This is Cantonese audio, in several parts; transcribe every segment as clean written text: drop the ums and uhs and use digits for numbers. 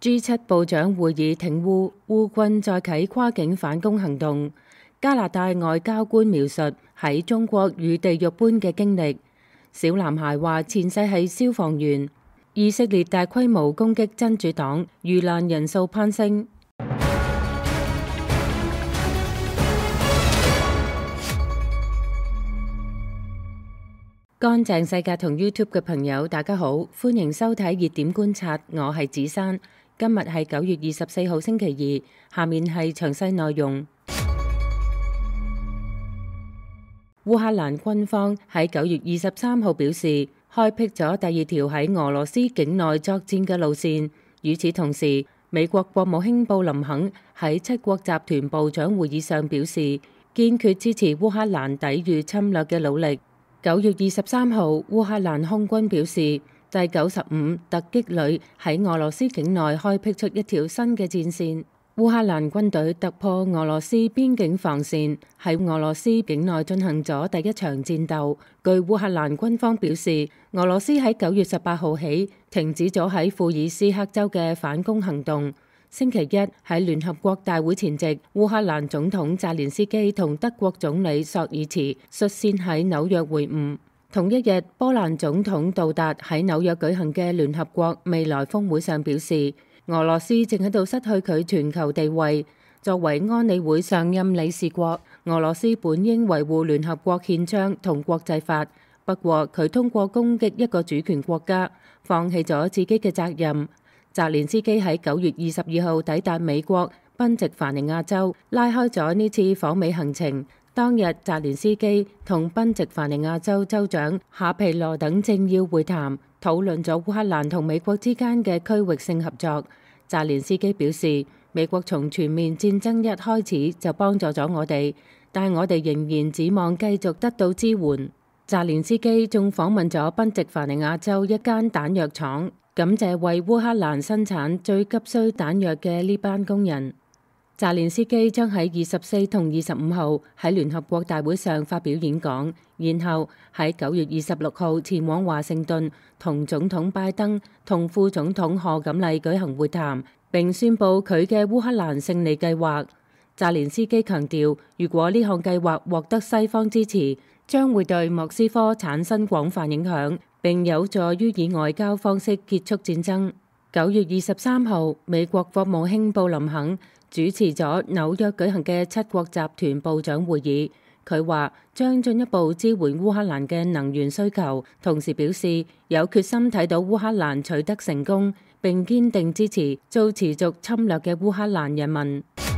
G7 部長會議停烏，烏軍再啟跨境反攻行動。加拿大外交官描述喺中國與地獄般嘅經歷。小男孩話前世係消防員。以色列大規模攻擊真主黨，遇難人數攀升。乾淨世界同 YouTube 嘅朋友，大家好，歡迎收睇熱點觀察，我係子珊。今日係9月24號星期二，下面係詳細內容。烏克蘭軍方喺9月23號表示，開闢咗第二條喺俄羅斯境內作戰嘅路線。與此同時，美國國務卿布林肯喺七國集團部長會議上表示，堅決支持烏克蘭抵禦侵略嘅努力。9月23號，烏克蘭空軍表示，第95突擊旅喺俄羅斯境內開闢出一條新嘅戰線。烏克蘭軍隊突破俄羅斯邊境防線，喺俄羅斯境內進行咗第一場戰鬥。據烏克蘭軍方表示，俄羅斯喺9月18號起停止咗喺庫爾斯克州嘅反攻行動。星期一喺聯合國大會前夕，烏克蘭總統澤連斯基同德國總理朔爾茨率先喺紐約會晤。同一日，波蘭總統杜達喺紐約舉行嘅聯合國未來峰會上表示，俄羅斯正喺度失去佢全球地位。作為安理會常任理事國，俄羅斯本應維護聯合國憲章同國際法，不過佢通過攻擊一個主權國家，放棄咗自己嘅責任。澤連斯基喺9月22號抵達美國賓夕凡尼亞州，拉開咗呢次訪美行程。當日，澤連斯基同賓夕凡尼亞州州長夏皮羅等政要會談，討論咗烏克蘭同美國之間嘅區域性合作。澤連斯基表示，美國從全面戰爭一開始就幫助咗我哋，但我哋仍然指望繼續得到支援。澤連斯基仲訪問咗賓夕凡尼亞州一間彈藥廠，感謝為烏克蘭生產最急需彈藥嘅呢班工人。澤連斯基將喺24同25號喺聯合國大會上發表演講，然後喺9月26號前往華盛頓同總統拜登同副總統賀錦麗舉行會談，並宣布佢嘅烏克蘭勝利計劃。澤連斯基強調，如果呢項計劃獲得西方支持，將會對莫斯科產生廣泛影響，並有助於以外交方式結束戰爭。9月23號，美國國務卿布林肯主持咗紐約舉行嘅七國集團部長會議，佢話將進一步支援烏克蘭嘅能源需求，同時表示有決心睇到烏克蘭取得成功，並堅定支持遭持續侵略嘅烏克蘭人民。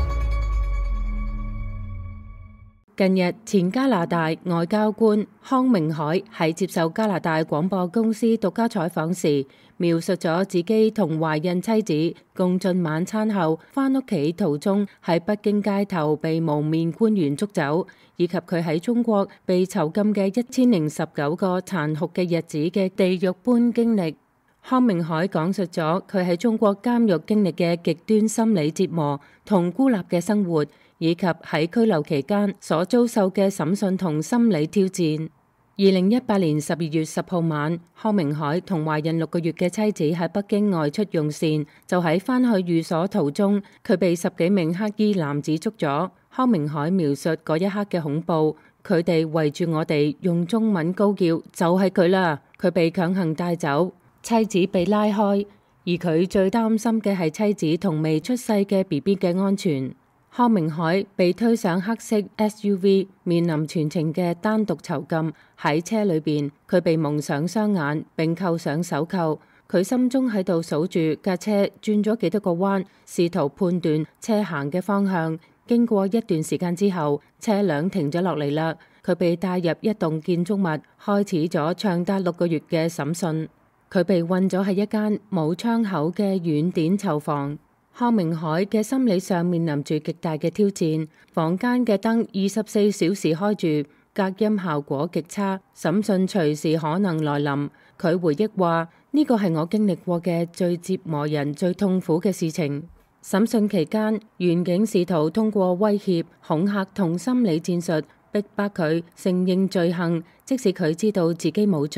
近日，前加拿大外交官康明凱喺接受加拿大廣播公司獨家採訪時，描述咗自己同懷孕妻子共進晚餐後返屋企途中喺北京街頭被蒙面官員捉走，以及佢喺中國被囚禁嘅1019個殘酷嘅日子嘅地獄般經歷。康明凱講述咗佢喺中國監獄經歷嘅極端心理折磨同孤立嘅生活，以及喺拘留期間所遭受嘅審訊同心理挑戰。2018年12月10號晚，康明凱同懷孕6個月嘅妻子喺北京外出用膳，就喺返去寓所途中，佢被10幾名黑衣男子捉咗。康明凱描述嗰一刻嘅恐怖，佢哋圍住我哋，用中文高叫：就係佢啦！佢被強行帶走，妻子被拉開，而佢最擔心嘅係妻子同未出世嘅 BB 嘅安全。康明凱被推上黑色 SUV， 面臨全程嘅單獨囚禁。喺車裏邊，佢被蒙上雙眼並扣上手扣。佢心中喺度數住架車轉咗幾多個彎，試圖判斷車行嘅方向。經過一段時間之後，車輛停咗落嚟啦。佢被帶入一棟建築物，開始咗長達6個月嘅審訊。佢被困咗喺一間冇窗口嘅軟碘囚房。康明凱嘅心理上面臨住極大嘅挑戰，房間嘅燈24小時開住，隔音效果極差，審訊隨時可能來臨。佢回憶話：呢個係我經歷過嘅最折磨人、最痛苦嘅事情。審訊期間，員警試圖通過威脅、恐嚇同心理戰術逼迫佢承認罪行，即使佢知道自己冇罪。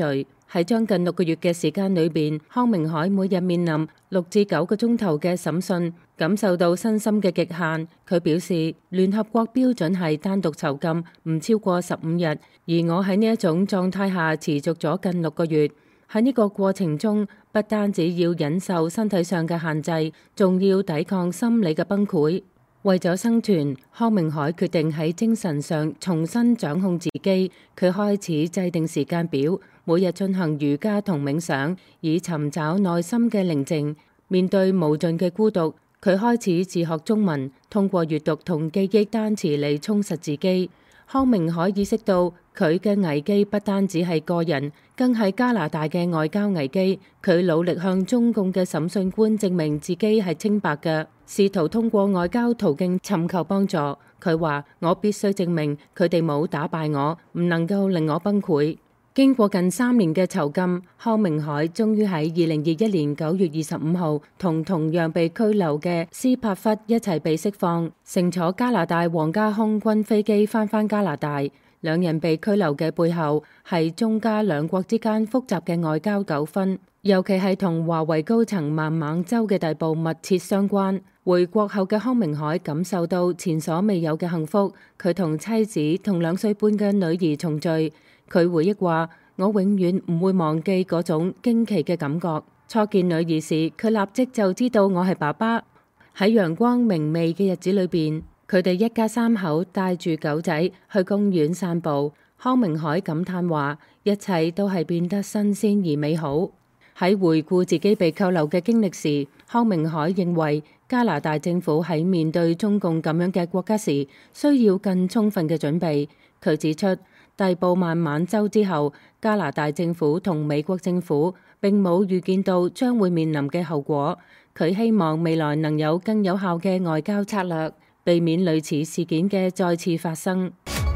喺將近6個月嘅時間裏邊，康明凱每日面臨6至9個鐘頭嘅審訊，感受到身心嘅極限。佢表示，聯合國標準係單獨囚禁唔超過15日，而我喺呢一種狀態下持續咗近6個月。喺呢個過程中，不單止要忍受身體上嘅限制，仲要抵抗心理嘅崩潰。為咗生存，康明凱決定喺精神上重新掌控自己。佢開始制定時間表，每日進行瑜伽同冥想，以尋找內心嘅寧靜。面對無盡嘅孤獨，佢開始自學中文，通過閱讀同記憶單詞嚟充實自己。康明凱意識到佢嘅危機不單止係個人，更係加拿大嘅外交危機。佢努力向中共嘅審訊官證明自己係清白嘅，試圖通過外交途徑尋求幫助。佢話：我必須證明佢哋冇打敗我，唔能夠令我崩潰。經過近3年嘅囚禁，康明凱終於喺2021年9月25號同樣被拘留嘅斯帕弗一齊被釋放，乘坐加拿大皇家空軍飛機返加拿大。兩人被拘留嘅背後係中加兩國之間複雜嘅外交糾紛，尤其係同華為高層孟晚舟嘅逮捕密切相關。回國後嘅康明凱感受到前所未有嘅幸福，佢同妻子同2歲半嘅女兒重聚。佢回憶話：我永遠唔會忘記嗰種驚奇嘅感覺。初見女兒時，佢立即就知道我係爸爸。喺陽光明媚嘅日子裏邊，佢哋一家3口帶住狗仔去公園散步。康明凱感嘆話：一切都係變得新鮮而美好。喺回顧自己被扣留嘅經歷時，康明凱認為加拿大政府喺面對中共咁樣嘅國家時，需要更充分嘅準備。佢指出，逮捕孟晚舟之後，加拿大政府同美國政府並冇預見到將會面臨嘅後果。佢希望未來能有更有效嘅外交策略，避免類似事件嘅再次發生。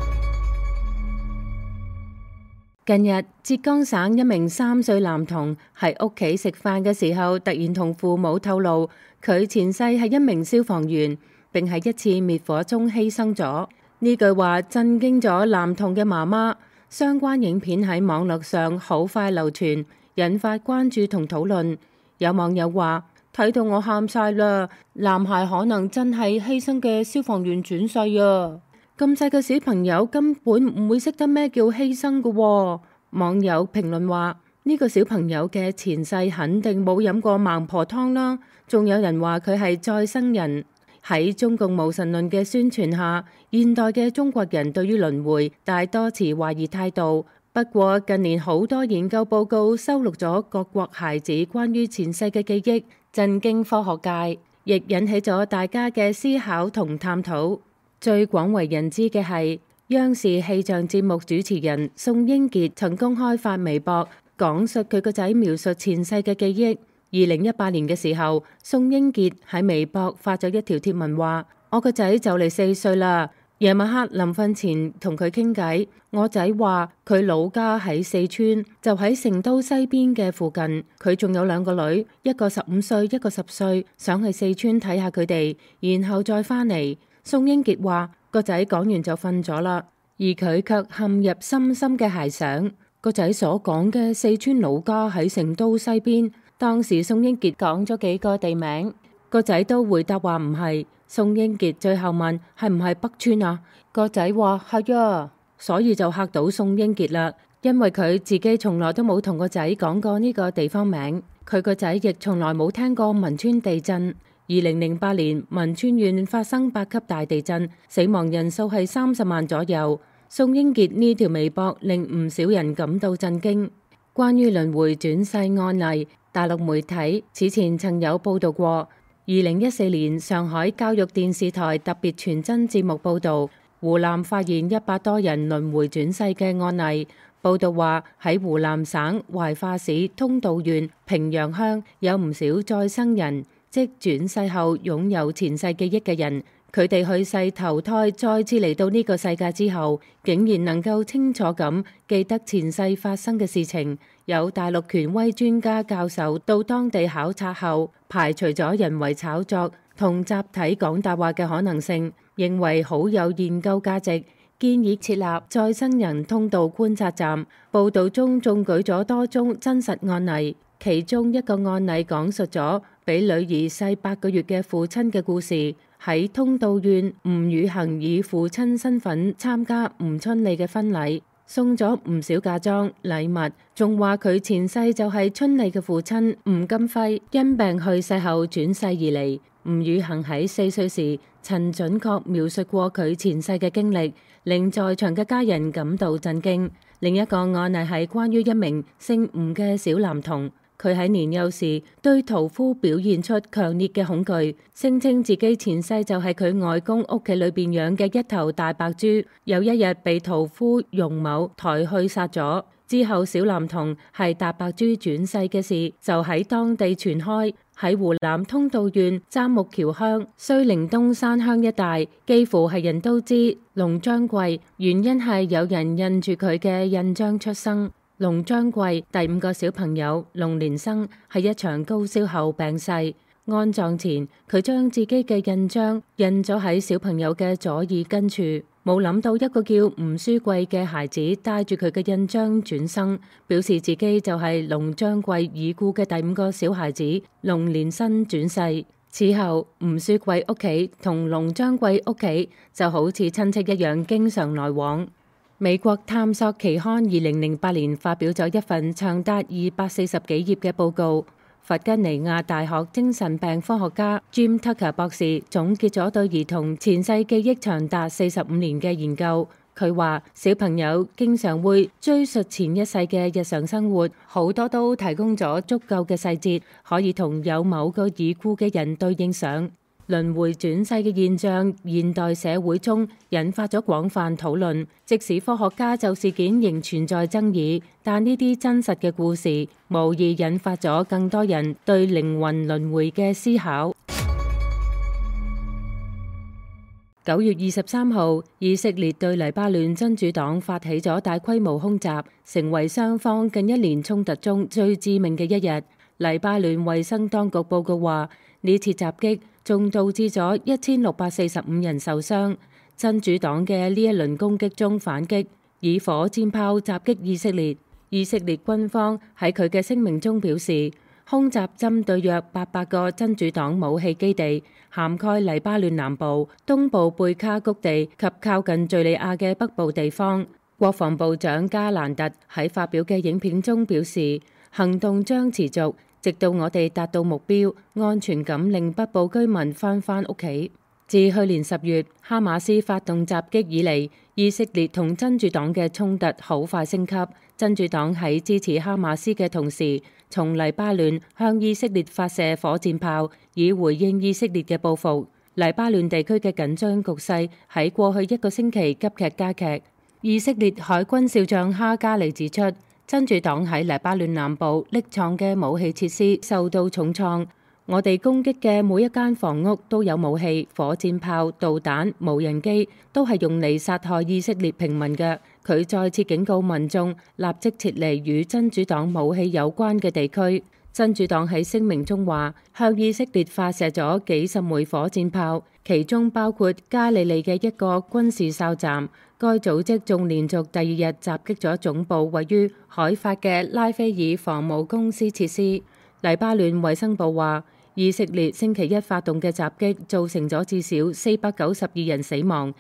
近日，浙江省一名3歲男童喺屋企食飯嘅時候，突然同父母透露，佢前世係一名消防員，並喺一次滅火中犧牲咗。呢句話震驚咗男童嘅媽媽，相關影片喺網絡上好快流傳，引發關注同討論。有網友話：睇到我喊晒啦，男孩可能真係犧牲嘅消防員轉世啊！咁細嘅小朋友根本唔會識得咩叫犧牲㗎喎。網友評論話：呢個小朋友嘅前世肯定冇飲過孟婆湯啦。仲有人話佢係再生人。喺中共無神論嘅宣傳下，現代嘅中國人對於輪迴大多持懷疑態度。不過近年好多研究報告收錄咗各國孩子關於前世嘅記憶，震驚科學界，亦引起咗大家嘅思考同探討。最廣為人知嘅係，央視氣象節目主持人宋英傑曾公開發微博，講述佢個仔描述前世嘅記憶。2018年嘅時候，宋英傑喺微博發咗一條貼文話：我個仔就嚟4歲啦，夜晚黑臨瞓前同佢傾偈，我仔話佢老家喺四川，就喺成都西邊嘅附近，佢仲有2個女，一個15歲，一個10歲，想去四川睇下佢哋，然後再返嚟。宋英傑話個仔講完就瞓咗啦，而佢卻陷入深深嘅遐想。個仔所講嘅四川老家喺成都西邊。當時宋英傑講咗幾個地名，個仔都回答話唔係。宋英傑最後問係唔係北川啊？個仔話係啊，所以就嚇到宋英傑啦，因為佢自己從來都冇同個仔講過呢個地方名，佢個仔亦從來冇聽過汶川地震。2008年汶川縣發生8級大地震，死亡人數係30萬左右。宋英傑呢條微博令唔少人感到震驚。關於輪迴轉世案例，大陸媒體此前曾有報道過。2014年上海教育電視台特別傳真節目報道，湖南發現100多人輪迴轉世嘅案例。報道話喺湖南省懷化市通道縣平陽鄉有唔少再生人，即轉世後擁有前世記憶嘅人。佢哋去世投胎，再次嚟到呢個世界之後，竟然能夠清楚咁記得前世發生嘅事情。有大陸權威專家教授到當地考察後，排除咗人為炒作同集體講大話嘅可能性，認為好有研究價值。 建議設立再生人通道觀察站。報導中仲舉咗多宗真實案例，其中一個案例講述咗比女兒細8個月嘅父親嘅故事。喺通道縣，吳宇恒以父親身份參加吳春麗嘅婚禮，送咗唔少嫁妝禮物，仲話佢前世就係春麗嘅父親吳金輝，因病去世後轉世而嚟。吳宇恒喺4歲時曾準確描述過佢前世嘅經歷，令在場嘅家人感到震驚。另一個案例係關於一名姓吳嘅小男童，佢喺年幼時對屠夫表現出強烈嘅恐懼，聲稱自己前世就係佢外公屋企裏邊養嘅一頭大白豬，有一日被屠夫容某抬去殺咗。之後小男童係大白豬轉世嘅事就喺當地傳開。喺湖南通道縣樟木橋鄉綏陵東山鄉一帶，幾乎係人都知龍章貴，原因係有人印住佢嘅印章出生。龍章貴第5個小朋友龍連生係一場高燒後病逝，安葬前佢將自己嘅印章印咗喺小朋友嘅左耳根處，冇諗到一個叫吳書貴嘅孩子帶住佢嘅印章轉生，表示自己就係龍章貴已故嘅第5個小孩子龍連生轉世。此後吳書貴屋企同龍章貴屋企就好似親戚一樣經常來往。美國探索期刊2008年發表咗一份長達240幾頁嘅報告。弗吉尼亞大學精神病科學家 Jim Tucker 博士總結咗對兒童前世記憶長達45年嘅研究。佢話小朋友經常會追溯前一世嘅日常生活，好多都提供咗足夠嘅細節，可以同有某個已故嘅人對應上。輪迴轉世嘅現象，現代社會中引發咗廣泛討論。即使科學家就事件仍存在爭議，但呢啲真實嘅故事，無疑引發咗更多人對靈魂輪迴嘅思考。9月23號，以色列對黎巴嫩真主黨發起咗大規模空襲，成為雙方近1年衝突中最致命嘅一日。黎巴嫩衛生當局報告話，呢次襲擊仲導致咗1645人受傷。真主黨嘅呢一輪攻擊中反擊，以火箭炮襲擊以色列。以色列軍方喺佢嘅聲明中表示，空襲針對約800個真主黨武器基地，涵蓋黎巴嫩南部、東部貝卡谷地及靠近敘利亞嘅北部地方。國防部長加蘭特喺發表嘅影片中表示，行動將持續，直到我哋達到目標，安全咁令北部居民返屋企。自去年10月哈馬斯發動襲擊以嚟，以色列同真主黨嘅衝突好快升級。真主黨喺支持哈馬斯嘅同時，從黎巴嫩向以色列發射火箭炮，以回應以色列嘅報復。黎巴嫩地區嘅緊張局勢喺過去1個星期急劇加劇。以色列海軍少將哈加利指出，真主黨喺黎巴嫩南部匿藏嘅武器設施受到重創。我哋攻擊嘅每一間房屋都有武器、火箭炮、導彈、無人機，都係用嚟殺害以色列平民嘅。佢再次警告民眾立即撤離與真主黨武器有關嘅地區。真主黨喺聲明中話，向以色列發射咗幾十枚火箭炮，其中包括加利利嘅一個軍事哨站。該組織仲連續第2日襲擊咗總部位於海法嘅拉斐爾防務公司設施。黎巴嫩衛生部話，以色列星期一發動嘅襲擊造成咗至少492人死亡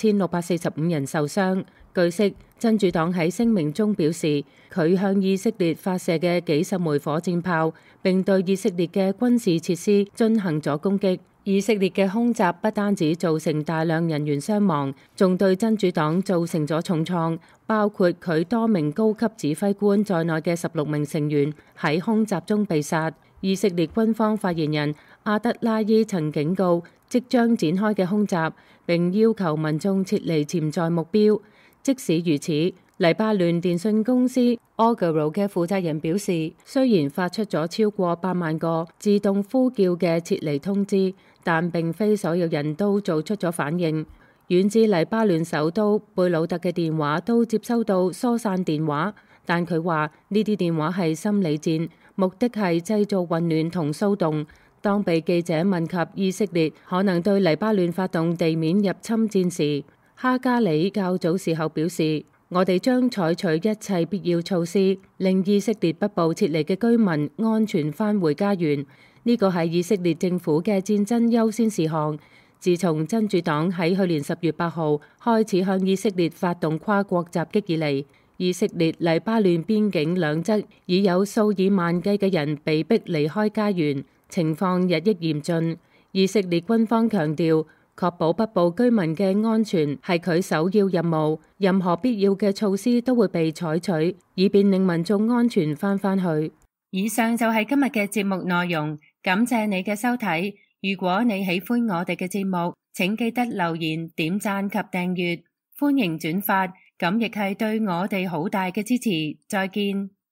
，1645人受傷。據悉，真主黨喺聲明中表示，佢向以色列發射嘅幾十枚火箭炮，並對以色列嘅軍事設施進行咗攻擊。以色列嘅空襲不單止造成大量人員傷亡，仲對真主黨造成咗重創，包括佢多名高級指揮官在內嘅16名成員喺空襲中被殺。以色列軍方發言人阿德拉伊曾警告即將展開嘅空襲，並要求民眾撤離潛在目標。即使如此，黎巴嫩電信公司 Ogero 嘅負責人表示，雖然發出咗超過8萬個自動呼叫嘅撤離通知，但並非所有人都做出咗反應。遠至黎巴嫩首都貝魯特嘅電話都接收到疏散電話，但佢話呢啲電話係心理戰，目的係製造混亂同騷動。當被記者問及以色列可能對黎巴嫩發動地面入侵戰時， 哈加里較早時候表示，我哋將採取一切必要措施，令以色列北部撤離嘅居民安全返回家園。呢個係以色列政府嘅戰爭優先事項。自從真主黨喺去年10月8號開始向以色列發動跨國襲擊以嚟，以色列黎巴嫩邊境兩側已有數以萬計嘅人被迫離開家園，情況日益嚴峻。以色列軍方強調，確保北部居民嘅安全係佢首要任務，任何必要嘅措施都會被採取，以便令民眾安全返去。以上就係今日嘅節目內容，感謝你嘅收睇。如果你喜歡我哋嘅節目，請記得留言、點讚及訂閱，歡迎轉發，咁亦係對我哋好大嘅支持。再見。